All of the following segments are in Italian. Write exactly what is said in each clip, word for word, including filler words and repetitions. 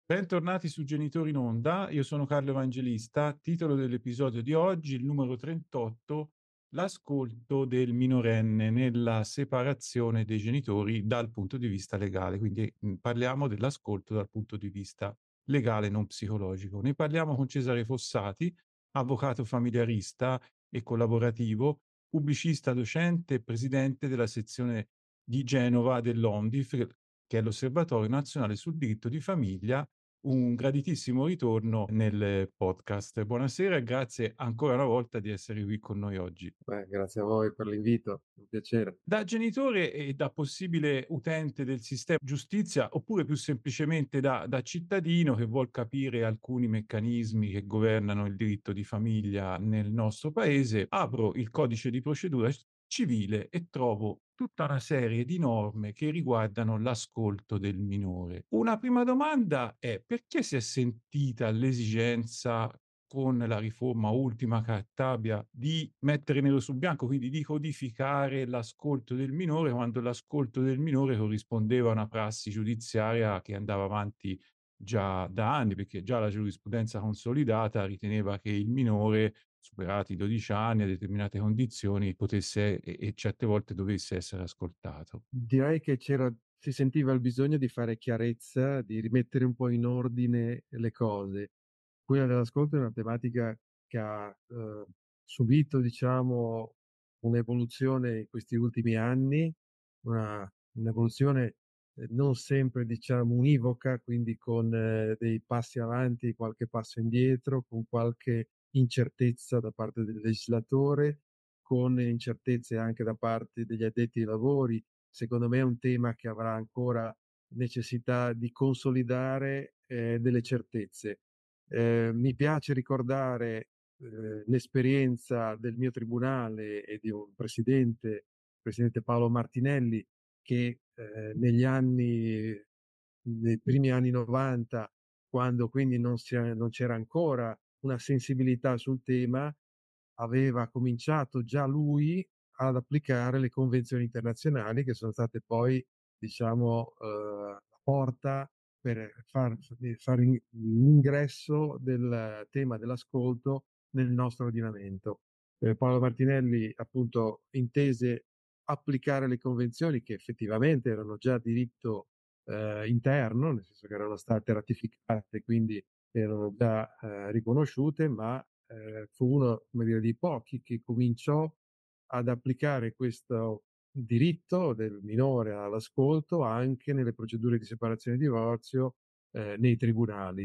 Bentornati su Genitori in Onda, io sono Carlo Evangelista, titolo dell'episodio di oggi, il numero trentotto, l'ascolto del minorenne nella separazione dei genitori dal punto di vista legale, quindi mh, parliamo dell'ascolto dal punto di vista legale, non psicologico. Ne parliamo con Cesare Fossati, avvocato familiarista e collaborativo, pubblicista, docente e presidente della sezione di Genova dell'O N D I F, che è l'Osservatorio Nazionale sul Diritto di Famiglia. Un graditissimo ritorno nel podcast. Buonasera e grazie ancora una volta di essere qui con noi oggi. Beh, grazie a voi per l'invito, un piacere. Da genitore e da possibile utente del sistema giustizia, oppure più semplicemente da, da cittadino che vuol capire alcuni meccanismi che governano il diritto di famiglia nel nostro paese, apro il codice di procedura civile e trovo tutta una serie di norme che riguardano l'ascolto del minore. Una prima domanda è: perché si è sentita l'esigenza, con la riforma ultima Cartabia, di mettere nero su bianco, quindi di codificare l'ascolto del minore, quando l'ascolto del minore corrispondeva a una prassi giudiziaria che andava avanti già da anni, perché già la giurisprudenza consolidata riteneva che il minore, superati i dodici anni a determinate condizioni, potesse e, e certe volte dovesse essere ascoltato. Direi che c'era si sentiva il bisogno di fare chiarezza, di rimettere un po' in ordine le cose. Quella dell'ascolto è una tematica che ha, uhm, subito, diciamo, un'evoluzione in questi ultimi anni, una un'evoluzione, ehm, non sempre, diciamo, univoca, quindi con eh, dei passi avanti, qualche passo indietro, con qualche incertezza da parte del legislatore, con incertezze anche da parte degli addetti ai lavori. Secondo me è un tema che avrà ancora necessità di consolidare, ehm, delle certezze. Ehm, mi piace ricordare, ehm, l'esperienza del mio tribunale e di un presidente, il presidente Paolo Martinelli, che, ehm, negli anni nei primi anni 'novanta, quando quindi non si è non c'era ancora una sensibilità sul tema, aveva cominciato già lui ad applicare le convenzioni internazionali che sono state poi, diciamo, uhm, la porta per far f fare in l'ingresso del tema dell'ascolto nel nostro ordinamento. Ehm, Paolo Martinelli appunto intese applicare le convenzioni che effettivamente erano già diritto, ehm, interno, nel senso che erano state ratificate, quindi erano già, ehm, riconosciute, ma, ehm, fu uno, come dire, dei pochi che cominciò ad applicare questo diritto del minore all'ascolto anche nelle procedure di separazione e divorzio, ehm, nei tribunali.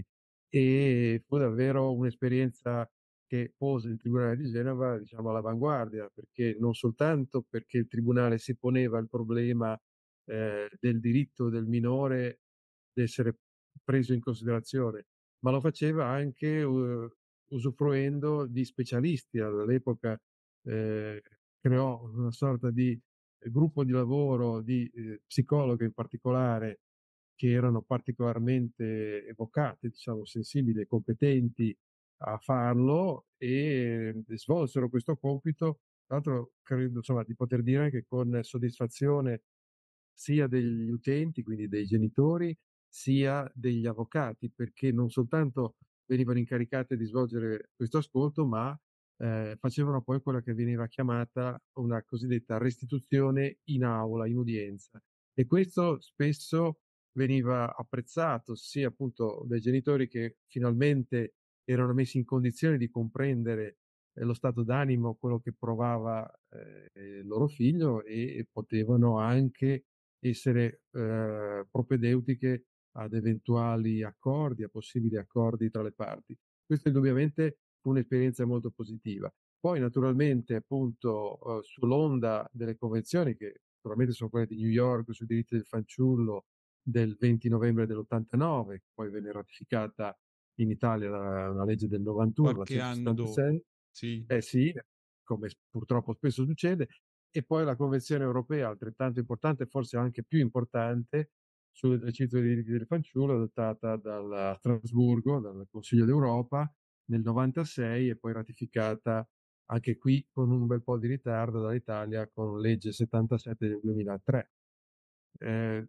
E fu davvero un'esperienza che pose il Tribunale di Genova, diciamo, all'avanguardia, perché non soltanto perché il tribunale si poneva il problema, ehm, del diritto del minore d'essere preso in considerazione, ma lo faceva anche, uhm, usufruendo di specialisti. All'epoca, ehm, creò una sorta di gruppo di lavoro di, ehm, psicologhe in particolare, che erano particolarmente evocate, diciamo sensibili e competenti a farlo, e svolsero questo compito. Tra l'altro credo, insomma, di poter dire anche con soddisfazione sia degli utenti, quindi dei genitori, sia degli avvocati, perché non soltanto venivano incaricate di svolgere questo ascolto, ma, ehm, facevano poi quella che veniva chiamata una cosiddetta restituzione in aula, in udienza. E questo spesso veniva apprezzato sia appunto dai genitori, che finalmente erano messi in condizione di comprendere, ehm, lo stato d'animo, quello che provava, ehm, il loro figlio, e potevano anche essere, ehm, propedeutiche ad eventuali accordi, a possibili accordi tra le parti. Questo indubbiamente fu un'esperienza molto positiva. Poi naturalmente appunto, uhm, sull'onda delle convenzioni, che naturalmente sono quelle di New York sui diritti del fanciullo del venti novembre dell'ottantanove, poi venne ratificata in Italia la una legge del novantuno, la Qualche anno dopo, centosettantasei. sì. Eh sì, come s purtroppo spesso succede. E poi la Convenzione europea, altrettanto importante, forse anche più importante, sull'esercizio dei diritti del fanciullo, adottata dal a Strasburgo, dal Consiglio d'Europa nel 'novantasei, e poi ratificata anche qui con un bel po' di ritardo dall'Italia con legge settantasette del duemilatré. Ehm,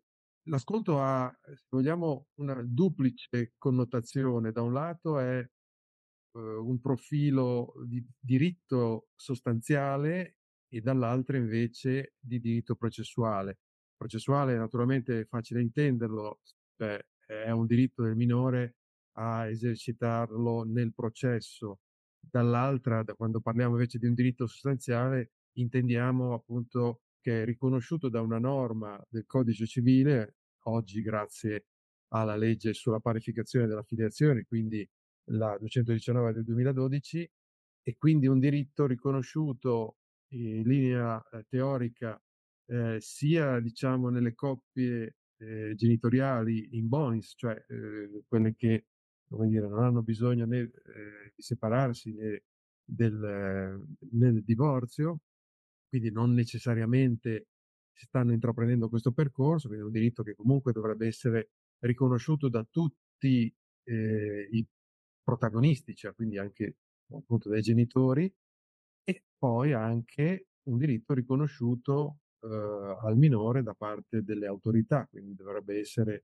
l'ascolto ha, se vogliamo, una duplice connotazione. Da un lato è uhm, un profilo di diritto sostanziale e dall'altra invece di diritto processuale. Processuale naturalmente è facile intenderlo, s cioè è un diritto del minore a esercitarlo nel processo. Dall'altra, da quando parliamo invece di un diritto sostanziale, intendiamo appunto che è riconosciuto da una norma del codice civile, oggi grazie alla legge sulla parificazione della filiazione, quindi la duecentodiciannove del duemiladodici, e quindi un diritto riconosciuto in linea, ehm, teorica, ehm, sia diciamo nelle coppie, ehm, genitoriali in bonis, cioè, ehm, quelle che, come dire, non hanno bisogno né, ehm, di separarsi né del né del divorzio, quindi non necessariamente stanno intraprendendo questo percorso, quindi è un diritto che comunque dovrebbe essere riconosciuto da tutti, ehm, i protagonisti, cioè quindi anche appunto dai genitori, e poi anche un diritto riconosciuto, uhm, al minore da parte delle autorità, quindi dovrebbe essere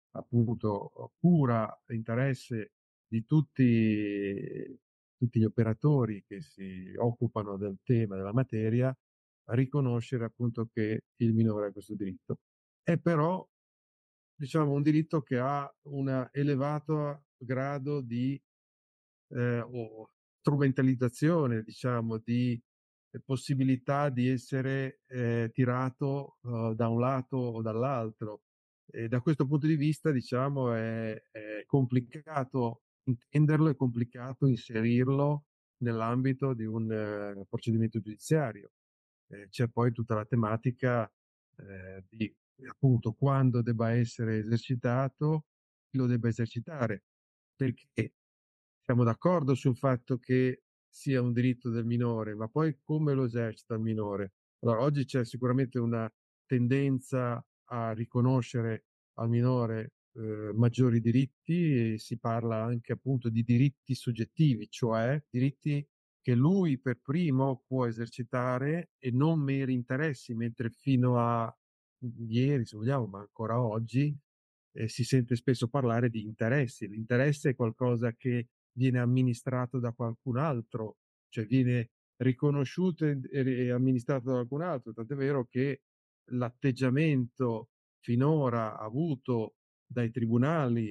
appunto cura e interesse di tutti tutti gli operatori che si occupano del tema, della materia, a riconoscere appunto che il minore ha questo diritto. È però, diciamo, un diritto che ha una elevato grado di ehm, o strumentalizzazione, diciamo, di ehm, possibilità di essere, ehm, tirato, uhm, da un lato o dall'altro. E da questo punto di vista, diciamo, è è complicato intenderlo, è complicato inserirlo nell'ambito di un eh, procedimento giudiziario. Ehm, c'è poi tutta la tematica, ehm, di appunto quando debba essere esercitato, chi lo debba esercitare, perché siamo d'accordo sul fatto che sia un diritto del minore, ma poi come lo esercita il minore? Allora, oggi c'è sicuramente una tendenza a riconoscere al minore, uhm, maggiori diritti, e si parla anche appunto di diritti soggettivi, cioè diritti che lui per primo può esercitare e non meri interessi, mentre fino a ieri, se vogliamo, ma ancora oggi, ehm, si sente spesso parlare di interessi. L'interesse è qualcosa che viene amministrato da qualcun altro, cioè viene riconosciuto ed e e amministrato da qualcun altro, tant'è vero che l'atteggiamento finora avuto dai tribunali,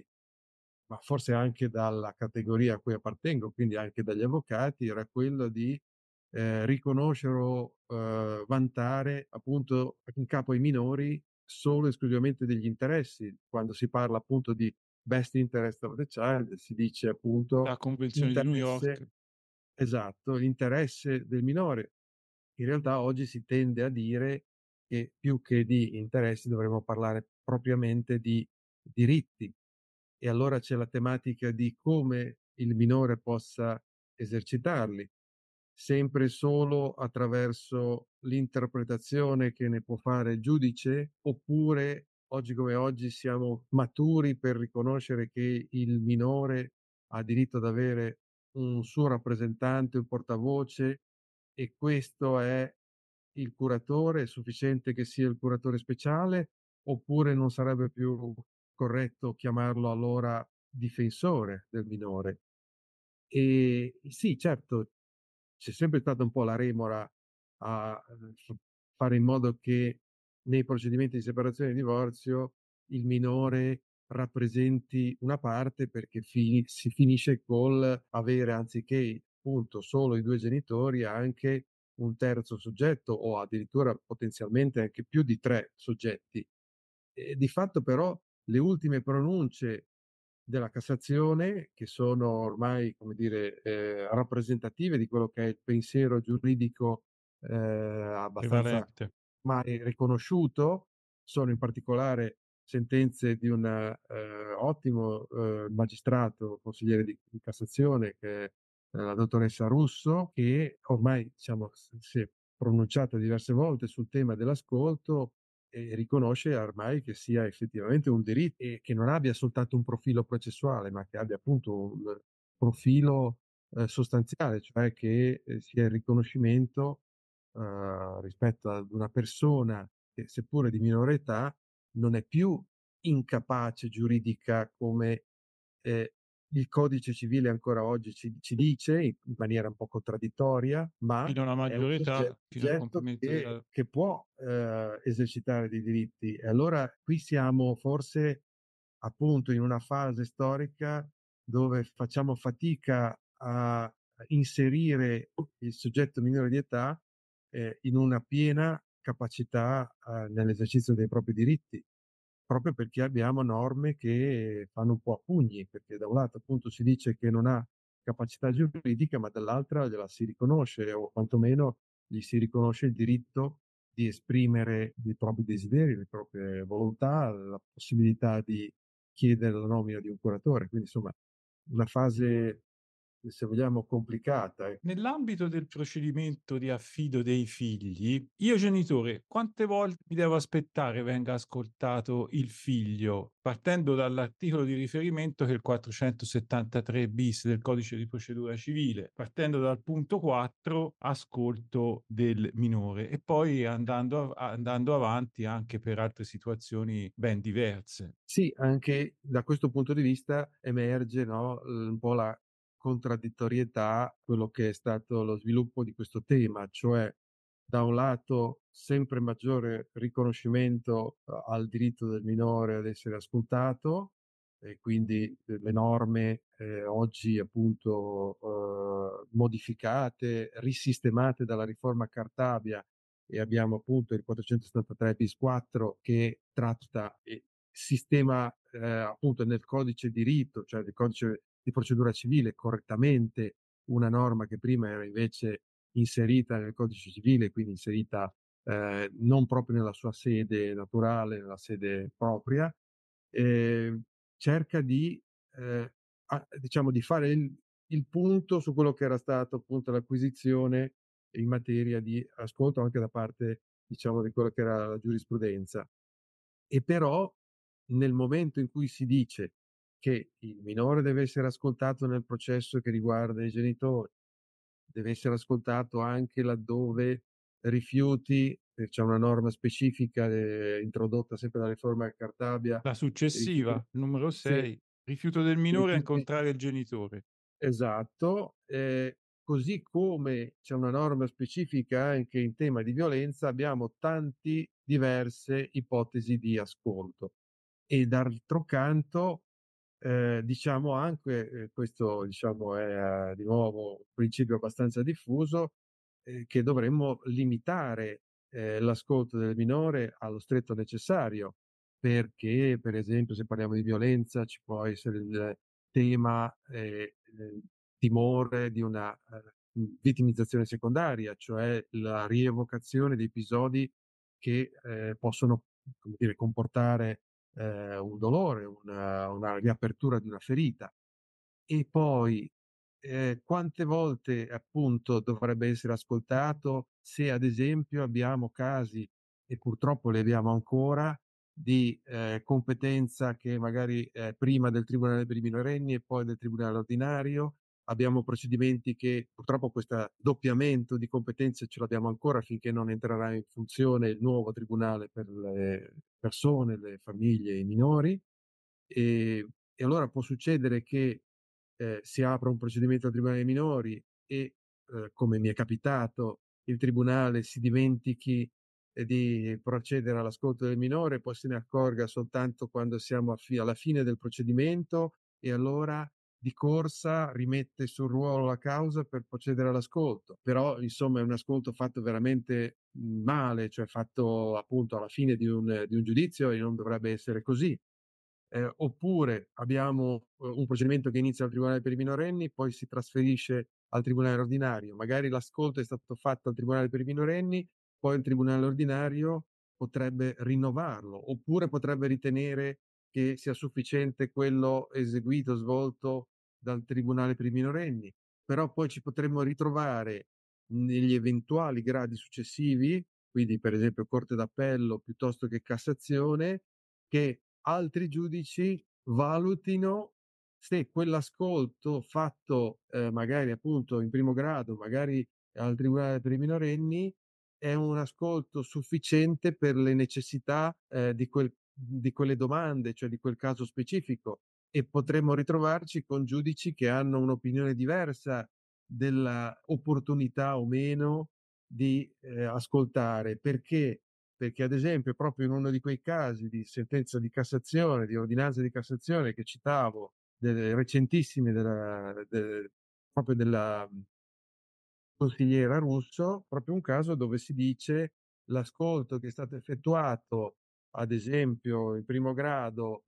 ma forse anche dalla categoria a cui appartengo, quindi anche dagli avvocati, era quello di, ehm, riconoscere o, uhm, vantare appunto in capo ai minori solo e esclusivamente degli interessi. Quando si parla appunto di best interest of the child, si dice La appunto Convenzione di New interesse, York. esatto, l'interesse del minore. In realtà oggi si tende a dire che più che di interessi dovremmo parlare propriamente di diritti. E allora c'è la tematica di come il minore possa esercitarli, sempre e solo attraverso l'interpretazione che ne può fare il giudice, oppure oggi come oggi siamo maturi per riconoscere che il minore ha diritto ad avere un suo rappresentante, un portavoce, e questo è il curatore? È sufficiente che sia il curatore speciale, oppure non sarebbe più corretto chiamarlo allora difensore del minore? Ehm, sì, certo, c'è sempre stata un po' la remora a, uhm, f fare in modo che nei procedimenti di separazione e divorzio il minore rappresenti una parte, perché fi si finisce col avere, anziché appunto solo i due genitori, anche un terzo soggetto o addirittura potenzialmente anche più di tre soggetti. E di fatto però le ultime pronunce della Cassazione, che sono ormai, come dire, ehm, rappresentative di quello che è il pensiero giuridico, ehm, abbastanza Prevalente. ormai riconosciuto, sono in particolare sentenze di un, ehm, ottimo, ehm, magistrato consigliere di di Cassazione, che è ehm, la dottoressa Russo, che ormai diciamo s si è pronunciata diverse volte sul tema dell'ascolto e riconosce ormai che sia effettivamente un diri e che non abbia soltanto un profilo processuale, ma che abbia appunto un profilo, ehm, sostanziale, cioè che, ehm, sia il riconoscimento, uhm, rispetto ad una persona che, seppure di minore età, non è più incapace giuridica come, ehm, il codice civile ancora oggi ci ci dice in maniera un po' contraddittoria, ma Fino alla è un maggiore età, fino al soggetto compimento che della che può, ehm, esercitare dei diritti. E allora qui siamo forse, appunto, in una fase storica dove facciamo fatica a inserire il soggetto minore di età, ehm, in una piena capacità, uhm, nell'esercizio dei propri diritti, proprio perché abbiamo norme che fanno un po' a pugni, perché da un lato appunto si dice che non ha capacità giuridica, ma dall'altra gliela si riconosce o quantomeno gli si riconosce il diritto di esprimere i propri desideri, le proprie volontà, la possibilità di chiedere la nomina di un curatore. Quindi insomma una fase, se vogliamo, complicata, ecco. Nell'ambito del procedimento di affido dei figli, io genitore quante volte mi devo aspettare venga ascoltato il figlio, partendo dall'articolo di riferimento che è il quattrocentosettantatré bis del Codice di procedura civile, partendo dal punto quattro, ascolto del minore, e poi andando a andando avanti anche per altre situazioni ben diverse. Sì, anche da questo punto di vista emerge, no, uhm, un po' la contraddittorietà, quello che è stato lo sviluppo di questo tema, cioè da un lato sempre maggiore riconoscimento a al diritto del minore ad essere ascoltato e quindi, ehm, le norme, ehm, oggi appunto, uhm, modificate, risistemate dalla riforma Cartabia, e abbiamo appunto il quattrocentosettantatré bis quattro che tratta e sistema, ehm, appunto nel codice di rito, cioè nel codice di procedura civile, correttamente una norma che prima era invece inserita nel codice civile, quindi inserita, ehm, non proprio nella sua sede naturale, nella sede propria, ehm, cerca di, ehm, a diciamo di fare il il punto su quello che era stato appunto l'acquisizione in materia di ascolto anche da parte, diciamo, di quello che era la giurisprudenza. E però nel momento in cui si dice che il minore deve essere ascoltato nel processo che riguarda i genitori, deve essere ascoltato anche laddove rifiuti, e c'è una norma specifica, ehm, introdotta sempre dalla riforma Cartabia, La rifiuti successiva, numero sì, sei, rifiuto del minore a rifiuti incontrare il genitore. esatto, ehm, così come c'è una norma specifica anche in tema di violenza, abbiamo tanti diverse ipotesi di ascolto. E d'altro canto, ehm, diciamo anche, ehm, questo diciamo è, eh, di nuovo un principio abbastanza diffuso, ehm, che dovremmo limitare, ehm, l'ascolto del minore allo stretto necessario, perché per esempio se parliamo di violenza ci può essere il tema, ehm, ehm, timore di una, ehm, vittimizzazione secondaria, cioè la rievocazione di episodi che, ehm, possono, come dire, comportare, ehm, un dolore, una una riapertura di una ferita. E poi, ehm, quante volte appunto dovrebbe essere ascoltato se ad esempio abbiamo casi, e purtroppo li abbiamo ancora, di, ehm, competenza che magari è prima del tribunale per i minorenni e poi del tribunale ordinario. Abbiamo procedimenti che purtroppo questa doppiamento di competenze ce l'abbiamo ancora finché non entrerà in funzione il nuovo tribunale per le persone, le famiglie e i minori. Ehm, e allora può succedere che, ehm, si apra un procedimento al tribunale dei minori e, ehm, come mi è capitato, il tribunale si dimentichi, ehm, di procedere all'ascolto del minore, poi se ne accorga soltanto quando siamo a fi alla fine del procedimento e allora di corsa rimette sul ruolo la causa per procedere all'ascolto. Però insomma è un ascolto fatto veramente, mhmm, male, cioè fatto appunto alla fine di un di un giudizio e non dovrebbe essere così. Ehm, oppure abbiamo, uhm, un procedimento che inizia al tribunale per i minorenni, poi si trasferisce al tribunale ordinario. Magari l'ascolto è stato fatto al tribunale per i minorenni, poi il tribunale ordinario potrebbe rinnovarlo, oppure potrebbe ritenere che sia sufficiente quello eseguito, svolto dal tribunale per i minorenni. Però poi ci potremmo ritrovare negli eventuali gradi successivi, quindi per esempio corte d'appello piuttosto che Cassazione, che altri giudici valutino se quell'ascolto fatto, ehm, magari appunto in primo grado, magari al tribunale per i minorenni, è un ascolto sufficiente per le necessità, ehm, di quel di quelle domande, cioè di quel caso specifico, e potremmo ritrovarci con giudici che hanno un'opinione diversa della opportunità o meno di, ehm, ascoltare. Perché? Perché ad esempio proprio in uno di quei casi di sentenza di Cassazione, di ordinanza di Cassazione che citavo, delle recentissime della de proprio della consigliera Russo, proprio un caso dove si dice: l'ascolto che è stato effettuato, ad esempio in primo grado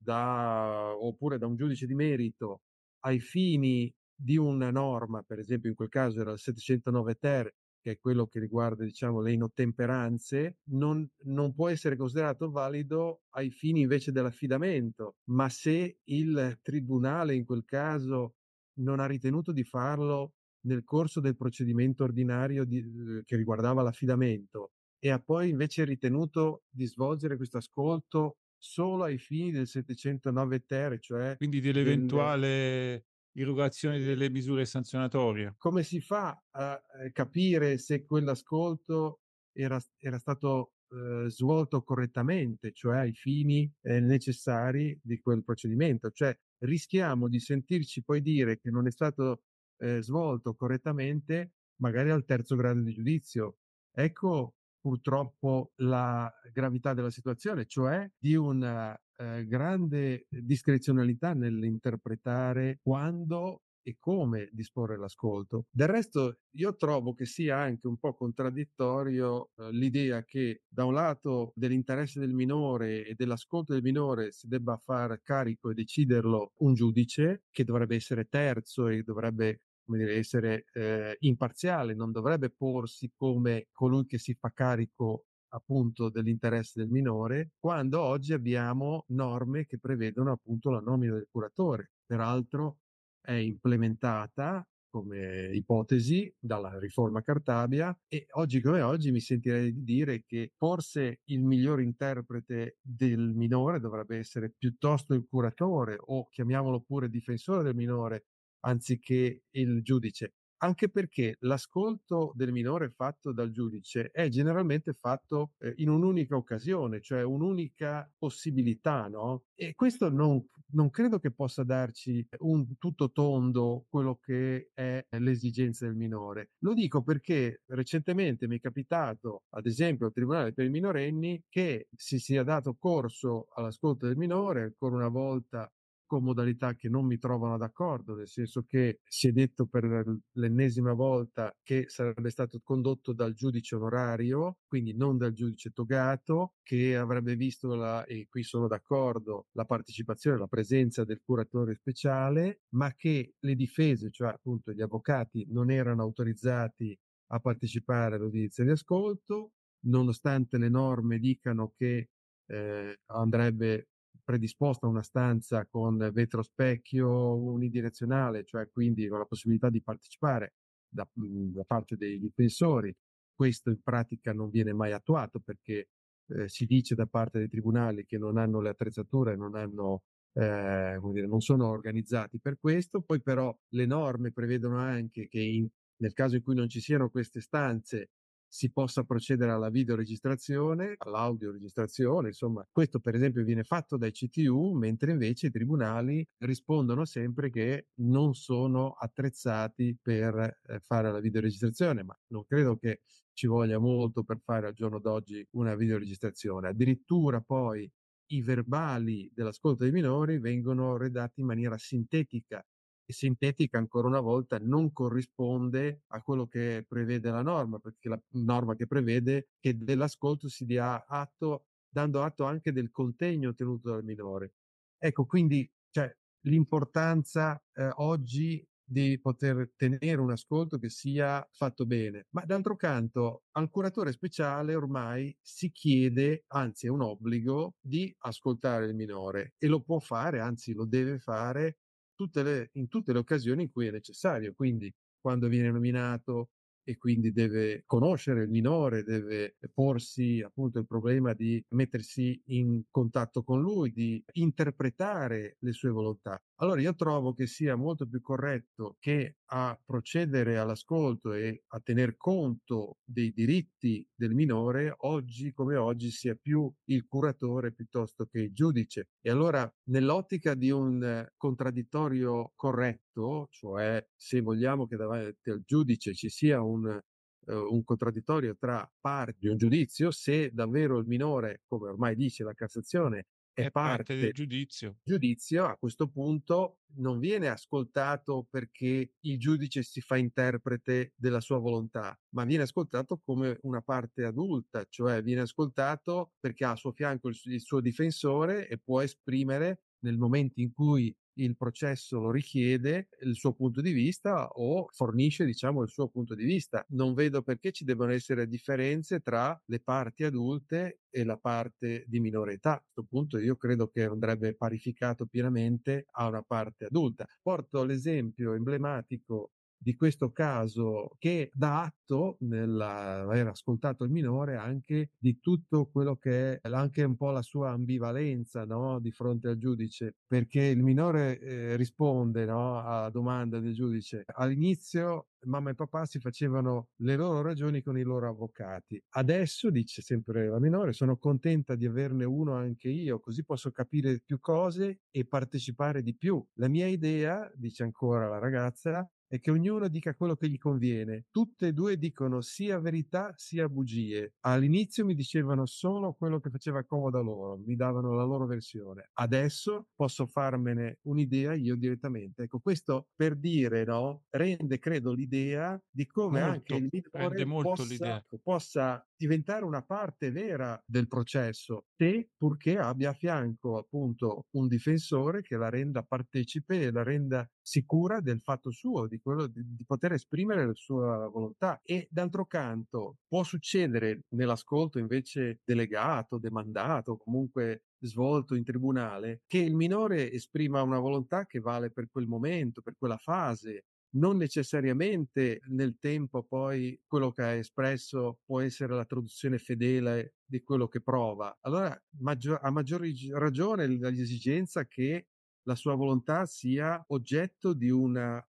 da oppure da un giudice di merito, ai fini di una norma, per esempio in quel caso era il settecentonove ter, che è quello che riguarda diciamo le inottemperanze, non non può essere considerato valido ai fini invece dell'affidamento, ma se il tribunale in quel caso non ha ritenuto di farlo nel corso del procedimento ordinario di uhm, che riguardava l'affidamento e ha poi invece ritenuto di svolgere questo ascolto solo ai fini del settecentonove ter, cioè Quindi del dell'eventuale irrogazione ehm delle misure sanzionatorie. come si fa a, ehm, capire se quell'ascolto era s era stato, uhm, svolto correttamente, cioè ai fini, ehm, necessari di quel procedimento? Cioè, rischiamo di sentirci poi dire che non è stato, ehm, svolto correttamente, magari al terzo grado di giudizio. Ecco purtroppo la gravità della situazione, cioè di una, ehm, grande discrezionalità nell'interpretare quando e come disporre l'ascolto. Del resto io trovo che sia anche un po' contraddittorio, uhm, l'idea che da un lato dell'interesse del minore e dell'ascolto del minore si debba far carico e deciderlo un giudice, che dovrebbe essere terzo e dovrebbe, come dire, essere, ehm, imparziale, non dovrebbe porsi come colui che si fa carico appunto dell'interesse del minore, quando oggi abbiamo norme che prevedono appunto la nomina del curatore. Peraltro è implementata come ipotesi dalla riforma Cartabia e oggi come oggi mi sentirei di dire che forse il miglior interprete del minore dovrebbe essere piuttosto il curatore o chiamiamolo pure difensore del minore anziché il giudice. Anche perché l'ascolto del minore fatto dal giudice è generalmente fatto, ehm, in un'unica occasione, cioè un'unica possibilità, no, e questo non non credo che possa darci un tutto tondo quello che è l'esigenza del minore. Lo dico perché recentemente mi è capitato, ad esempio al Tribunale per i minorenni, che si sia dato corso all'ascolto del minore, ancora una volta con modalità che non mi trovano d'accordo, nel senso che si è detto per l'ennesima volta che sarebbe stato condotto dal giudice onorario, quindi non dal giudice togato, che avrebbe visto la, e qui sono d'accordo, la partecipazione, la presenza del curatore speciale, ma che le difese, cioè appunto gli avvocati, non erano autorizzati a partecipare all'udizia di ascolto, nonostante le norme dicano che eh, andrebbe predisposta una stanza con vetro specchio unidirezionale, cioè quindi con la possibilità di partecipare da, mh, da parte dei difensori. Questo in pratica non viene mai attuato perché eh, si dice da parte dei tribunali che non hanno le attrezzature, non hanno, eh, come dire, non sono organizzati per questo. Poi però le norme prevedono anche che in, nel caso in cui non ci siano queste stanze si possa procedere alla videoregistrazione, all'audioregistrazione, insomma, questo per esempio viene fatto dai C T U, mentre invece i tribunali rispondono sempre che non sono attrezzati per eh, fare la videoregistrazione, ma non credo che ci voglia molto per fare al giorno d'oggi una videoregistrazione. Addirittura poi i verbali dell'ascolto dei minori vengono redatti in maniera sintetica e sintetica ancora una volta non corrisponde a quello che prevede la norma, perché la norma che prevede che dell'ascolto si dia atto, dando atto anche del contegno ottenuto dal minore. Ecco, quindi cioè, l'importanza eh, oggi di poter tenere un ascolto che sia fatto bene. Ma d'altro canto, al curatore speciale ormai si chiede, anzi è un obbligo, di ascoltare il minore e lo può fare, anzi lo deve fare tutte le, in tutte le occasioni in cui è necessario. Quindi quando viene nominato e quindi deve conoscere il minore, deve porsi appunto il problema di mettersi in contatto con lui, di interpretare le sue volontà. Allora io trovo che sia molto più corretto che a procedere all'ascolto e a tener conto dei diritti del minore, oggi come oggi sia più il curatore piuttosto che il giudice. E allora nell'ottica di un eh, contraddittorio corretto, cioè se vogliamo che davanti al giudice ci sia un eh, un contraddittorio tra parti di un giudizio, se davvero il minore, come ormai dice la Cassazione, è È parte del parte giudizio. giudizio, a questo punto non viene ascoltato perché il giudice si fa interprete della sua volontà, ma viene ascoltato come una parte adulta, cioè viene ascoltato perché ha a suo fianco il, su- il suo difensore e può esprimere nel momento in cui il processo lo richiede il suo punto di vista o fornisce, diciamo, il suo punto di vista. Non vedo perché ci debbano essere differenze tra le parti adulte e la parte di minore età. A questo punto io credo che andrebbe parificato pienamente a una parte adulta. Porto l'esempio emblematico di questo caso che dà atto, nell'aver ascoltato il minore, anche di tutto quello che è anche un po' la sua ambivalenza, no, di fronte al giudice, perché il minore eh, risponde, no, alla domanda del giudice. All'inizio mamma e papà si facevano le loro ragioni con i loro avvocati. Adesso, dice sempre la minore, sono contenta di averne uno anche io, così posso capire più cose e partecipare di più. La mia idea, dice ancora la ragazza, è che ognuno dica quello che gli conviene. Tutte e due dicono sia verità sia bugie. All'inizio mi dicevano solo quello che faceva comodo a loro, mi davano la loro versione. Adesso posso farmene un'idea io direttamente. Ecco, questo per dire, no, rende, credo, l'idea di come anche Molto, il rende minore molto possa, l'idea. possa diventare una parte vera del processo, se purché abbia a fianco appunto un difensore che la renda partecipe e la renda sicura del fatto suo, di quello di, di poter esprimere la sua volontà. E d'altro canto può succedere nell'ascolto invece delegato, demandato, comunque svolto in tribunale, che il minore esprima una volontà che vale per quel momento, per quella fase, non necessariamente nel tempo poi quello che ha espresso può essere la traduzione fedele di quello che prova. Allora maggior, a maggior ragione l'esigenza che la sua volontà sia oggetto di un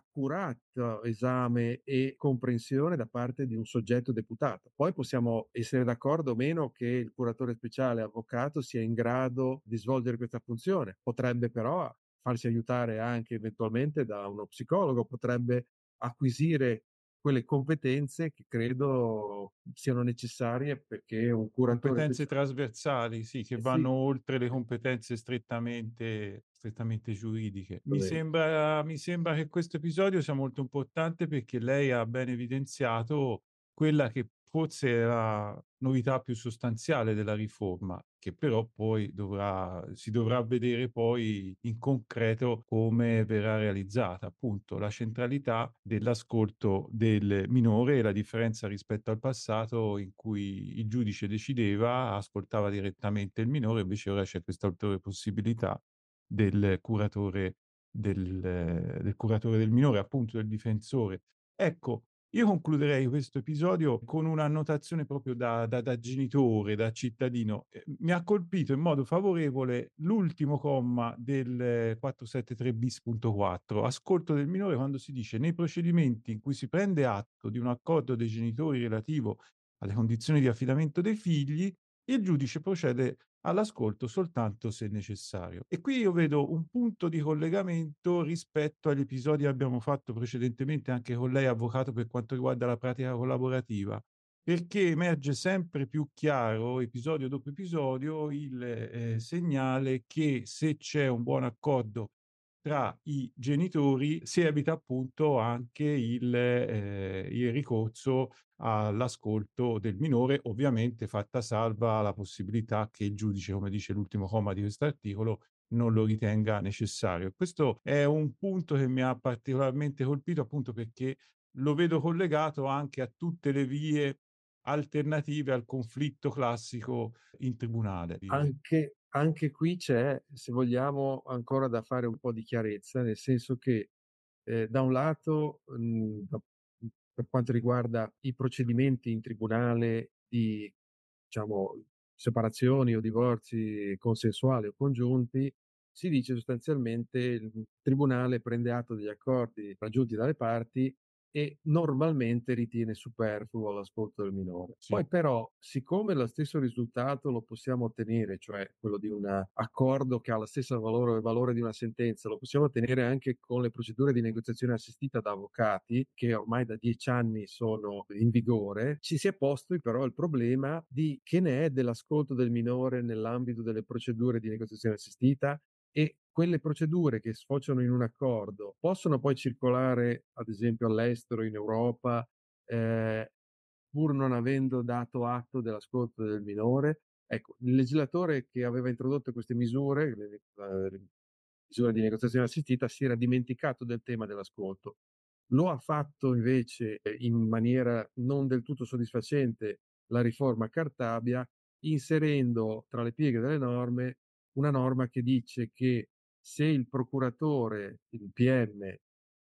accurato esame e comprensione da parte di un soggetto deputato. Poi possiamo essere d'accordo o meno che il curatore speciale avvocato sia in grado di svolgere questa funzione. Potrebbe però farsi aiutare anche eventualmente da uno psicologo, potrebbe acquisire quelle competenze che credo siano necessarie perché un curatore Competenze speciale. trasversali, sì, che Eh sì, vanno oltre le competenze strettamente, strettamente giuridiche. Mi così. sembra, mi sembra che questo episodio sia molto importante perché lei ha ben evidenziato quella che forse è la novità più sostanziale della riforma, che però poi dovrà, si dovrà vedere poi in concreto come verrà realizzata, appunto la centralità dell'ascolto del minore e la differenza rispetto al passato in cui il giudice decideva, ascoltava direttamente il minore, invece ora c'è questa ulteriore possibilità del curatore del, del curatore del minore, appunto del difensore. Ecco, io concluderei questo episodio con un'annotazione proprio da, da, da genitore, da cittadino. Eh, Mi ha colpito in modo favorevole l'ultimo comma del quattrocentosettantatré bis punto quattro, ascolto del minore, quando si dice nei procedimenti in cui si prende atto di un accordo dei genitori relativo alle condizioni di affidamento dei figli, il giudice procede all'ascolto soltanto se necessario. E qui io vedo un punto di collegamento rispetto agli episodi che abbiamo fatto precedentemente anche con lei, avvocato, per quanto riguarda la pratica collaborativa, perché emerge sempre più chiaro, episodio dopo episodio, il eh, segnale che se c'è un buon accordo tra i genitori si evita appunto anche il, eh, il ricorso all'ascolto del minore, ovviamente fatta salva la possibilità che il giudice, come dice l'ultimo comma di questo articolo, non lo ritenga necessario. Questo è un punto che mi ha particolarmente colpito appunto perché lo vedo collegato anche a tutte le vie alternative al conflitto classico in tribunale, direi. Anche anche qui c'è, se vogliamo, ancora da fare un po' di chiarezza, nel senso che, ehm, da un lato, mhmm, da per quanto riguarda i procedimenti in tribunale di, diciamo, separazioni o divorzi consensuali o congiunti, si dice sostanzialmente il tribunale prende atto degli accordi raggiunti dalle parti e normalmente ritiene superfluo l'ascolto del minore. Sì. Poi però, siccome lo stesso risultato lo possiamo ottenere, cioè quello di un accordo che ha lo stesso valore valore di una sentenza, lo possiamo ottenere anche con le procedure di negoziazione assistita da avvocati, che ormai da dieci anni sono in vigore, ci si è posti però il problema di che ne è dell'ascolto del minore nell'ambito delle procedure di negoziazione assistita, e quelle procedure che sfociano in un accordo possono poi circolare, ad esempio all'estero, in Europa, ehm, pur non avendo dato atto dell'ascolto del minore? Ecco, il legislatore che aveva introdotto queste misure, le ehm, misure di negoziazione assistita, si era dimenticato del tema dell'ascolto. Lo ha fatto invece, ehm, in maniera non del tutto soddisfacente la riforma Cartabia, inserendo tra le pieghe delle norme una norma che dice che se il procuratore, il P M,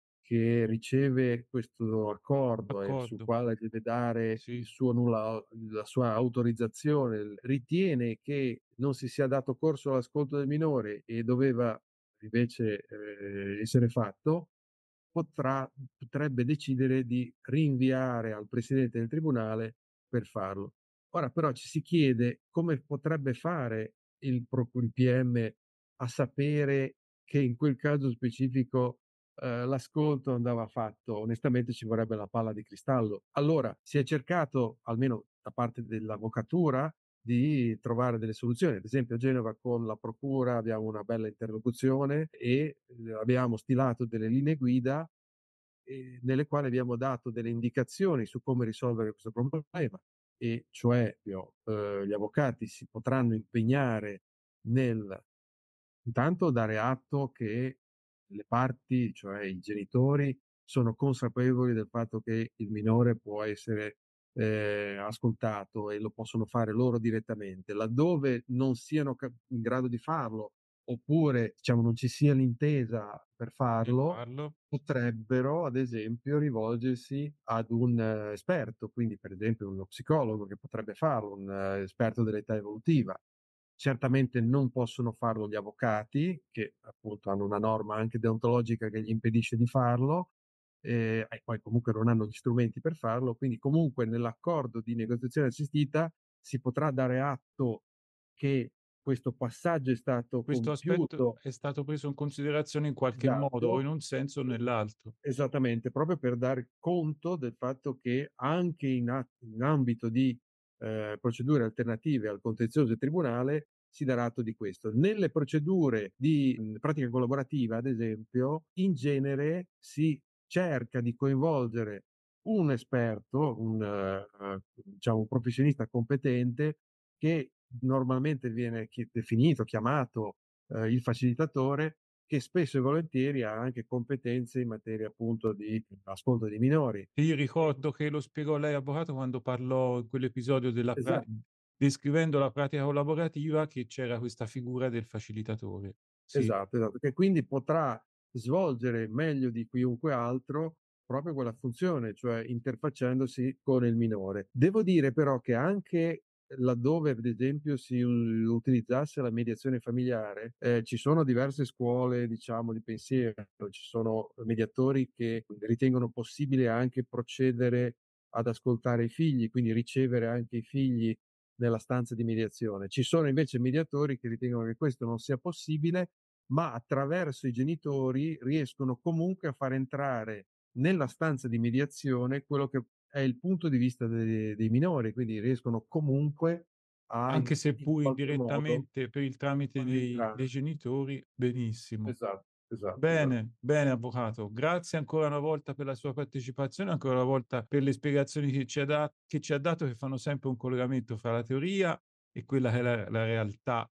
che riceve questo accordo e sul D'accordo. quale deve dare il Sì. suo nulla o la sua autorizzazione, l ritiene che non si sia dato corso all'ascolto del minore e doveva invece, ehm, essere fatto, potrà potrebbe decidere di rinviare al presidente del tribunale per farlo. Ora però ci si chiede come potrebbe fare il procu il P M a sapere che in quel caso specifico, ehm, l'ascolto andava fatto. Onestamente ci vorrebbe la palla di cristallo. Allora si è cercato, almeno da parte dell'avvocatura, di trovare delle soluzioni. Ad esempio a Genova con la procura abbiamo una bella interlocuzione e, ehm, abbiamo stilato delle linee guida, ehm, nelle quali abbiamo dato delle indicazioni su come risolvere questo problema, e cioè io uhm, gli avvocati si potranno impegnare nel intanto dare atto che le parti, cioè i genitori, sono consapevoli del fatto che il minore può essere, ehm, ascoltato e lo possono fare loro direttamente. Laddove non siano ca in grado di farlo, oppure diciamo non ci sia l'intesa per Per farlo, farlo. potrebbero ad esempio rivolgersi ad un eh, esperto, quindi per esempio uno psicologo che potrebbe farlo, un eh, esperto dell'età evolutiva. Certamente non possono farlo gli avvocati, che appunto hanno una norma anche deontologica che gli impedisce di farlo, ehm, e poi comunque non hanno gli strumenti per farlo, quindi comunque nell'accordo di negoziazione assistita si potrà dare atto che questo passaggio è stato Questo aspetto compiuto. è stato preso in considerazione in qualche modo, o Esatto. in un senso o E nell'altro. esattamente, proprio per dar conto del fatto che anche in a in ambito di, ehm, procedure alternative al contenzioso tribunale si darà atto di questo. Nelle procedure di, mhmm, pratica collaborativa, ad esempio, in genere si cerca di coinvolgere un esperto, un ehm, diciamo un professionista competente che normalmente viene chi definito, chiamato, ehm, il facilitatore, che spesso e volentieri ha anche competenze in materia appunto di ascolto dei minori. E io E ricordo che lo spiegò lei avvocato quando parlò in quell'episodio della pra esa descrivendo la pratica collaborativa, che c'era questa figura del facilitatore. Sì. esatto, esatto, che quindi potrà svolgere meglio di chiunque altro proprio quella funzione, cioè interfacciandosi con il minore. Devo dire però che anche laddove ad esempio si u utilizzasse la mediazione familiare, ehm, ci sono diverse scuole diciamo di pensiero, ci sono mediatori che ritengono possibile anche procedere ad ascoltare i figli, quindi ricevere anche i figli nella stanza di mediazione. Ci sono invece mediatori che ritengono che questo non sia possibile, ma attraverso i genitori riescono comunque a far entrare nella stanza di mediazione quello che è il punto di vista de dei minori, quindi riescono comunque a in Anche in seppur qualche modo indirettamente per il tramite farli dei entrare. dei genitori, benissimo. Esatto, esatto, esa Bene, bene avvocato. Grazie ancora una volta per la sua partecipazione, ancora una volta per le spiegazioni che ci ha da che ci ha dato, che fanno sempre un collegamento fra la teoria e quella che è la la realtà,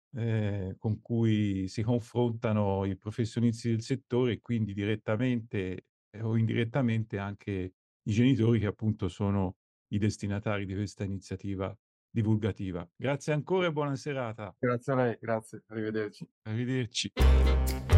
ehm, con cui si confrontano i professionisti del settore e quindi direttamente, eh, o indirettamente anche i genitori che appunto sono i destinatari di questa iniziativa divulgativa. Grazie ancora e buona serata. Grazie a lei, grazie, arrivederci. Arrivederci.